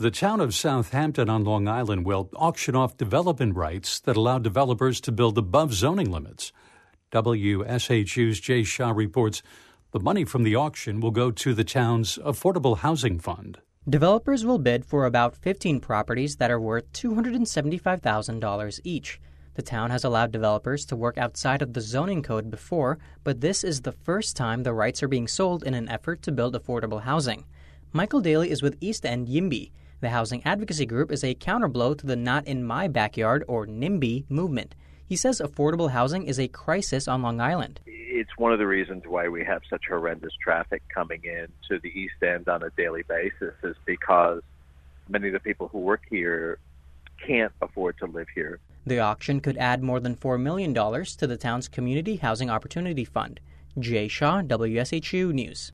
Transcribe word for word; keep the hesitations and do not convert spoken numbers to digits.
The town of Southampton on Long Island will auction off development rights that allow developers to build above zoning limits. W S H U's Jay Shah reports the money from the auction will go to the town's Affordable Housing Fund. Developers will bid for about fifteen properties that are worth two hundred seventy-five thousand dollars each. The town has allowed developers to work outside of the zoning code before, but this is the first time the rights are being sold in an effort to build affordable housing. Michael Daly is with East End YIMBY. The housing advocacy group is a counterblow to the Not in My Backyard, or NIMBY, movement. He says affordable housing is a crisis on Long Island. It's one of the reasons why we have such horrendous traffic coming in to the East End on a daily basis, is because many of the people who work here can't afford to live here. The auction could add more than four million dollars to the town's Community Housing Opportunity Fund. Jay Shah, W S H U News.